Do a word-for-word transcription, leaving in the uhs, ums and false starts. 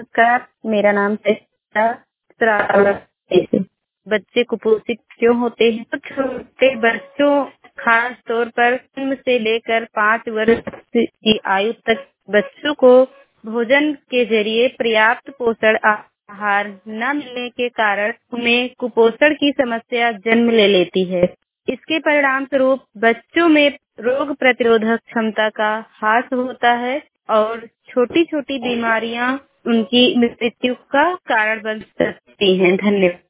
नमस्कार, मेरा नाम बच्चे कुपोषित क्यों होते हैं? तो छोटे बच्चों खास तौर पर जन्म से लेकर पाँच वर्ष की आयु तक बच्चों को भोजन के जरिए पर्याप्त पोषण आहार न मिलने के कारण उन्हें कुपोषण की समस्या जन्म ले लेती है। इसके परिणाम स्वरूप बच्चों में रोग प्रतिरोधक क्षमता का ह्रास होता है और छोटी-छोटी बीमारियां उनकी मृत्यु का कारण बन सकती हैं। धन्यवाद।